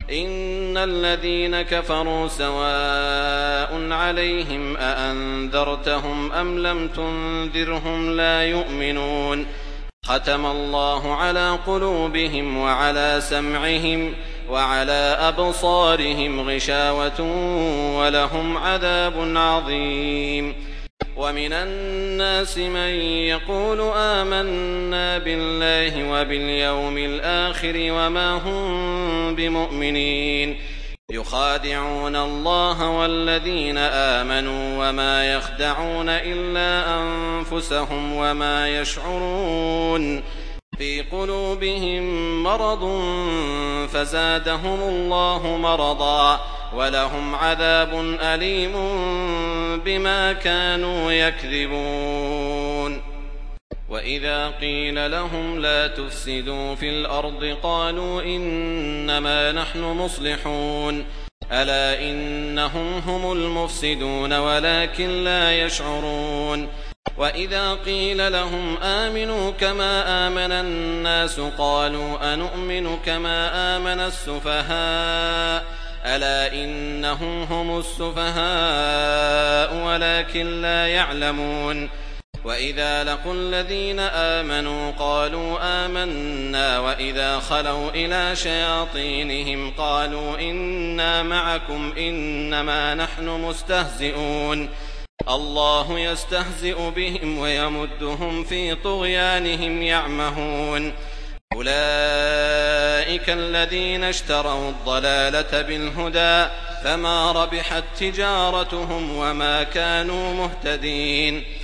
إن الذين كفروا سواء عليهم أأنذرتهم أم لم تنذرهم لا يؤمنون ختم الله على قلوبهم وعلى سمعهم وعلى أبصارهم غشاوة ولهم عذاب عظيم ومن الناس من يقول آمنا بالله وباليوم الآخر وما هم بمؤمنين يخادعون الله والذين آمنوا وما يخدعون إلا أنفسهم وما يشعرون في قلوبهم مرض فزادهم الله مرضا ولهم عذاب أليم بما كانوا يكذبون وإذا قيل لهم لا تفسدوا في الأرض قالوا إنما نحن مصلحون ألا إنهم هم المفسدون ولكن لا يشعرون وإذا قيل لهم آمنوا كما آمن الناس قالوا أنؤمن كما آمن السفهاء ألا إنهم هم السفهاء ولكن لا يعلمون وإذا لقوا الذين آمنوا قالوا آمنا وإذا خلوا إلى شياطينهم قالوا إنا معكم إنما نحن مستهزئون الله يستهزئ بهم ويمدهم في طغيانهم يعمهون أولئك الذين اشتروا الضلالة بالهدى فما ربحت تجارتهم وما كانوا مهتدين